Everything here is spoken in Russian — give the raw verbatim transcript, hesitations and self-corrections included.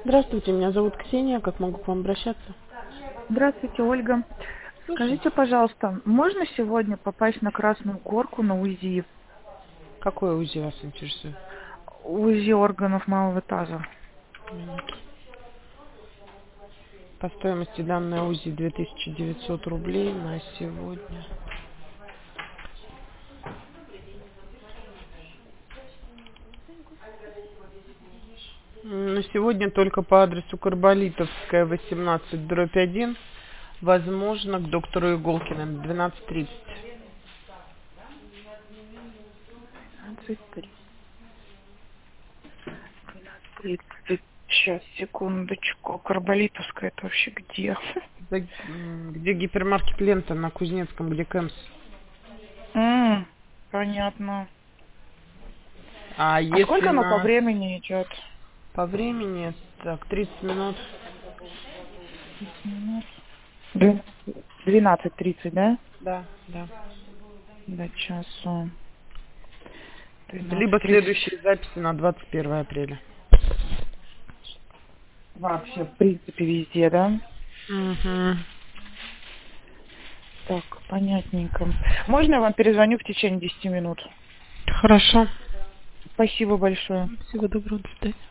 Здравствуйте, меня зовут Ксения. Как могу к вам обращаться? Здравствуйте, Ольга. Слушаю. Скажите, пожалуйста, можно сегодня попасть на Красную Горку на УЗИ? Какое УЗИ вас интересует? УЗИ органов малого таза. Минуту. По стоимости данной УЗИ две тысячи девятьсот рублей на сегодня. М, На сегодня только по адресу Карболитовская, восемнадцать, дробь один. Возможно, к доктору Иголкину, двенадцать тридцать. двенадцать тридцать. Сейчас, секундочку. Карболитовская это вообще где? За- м, Где гипермаркет Лента на Кузнецком, где Кэмс. М, Понятно. А А если сколько оно по на времени идет? по времени, так, тридцать минут. тридцать минут. Две- двенадцать тридцать, да? Да, да. До часу. Либо двенадцать тридцать. следующие записи на двадцать первое апреля. Вообще, в принципе, везде, да? Угу. Так, понятненько. Можно я вам перезвоню в течение десяти минут? Хорошо. Спасибо большое. Всего доброго, до свидания.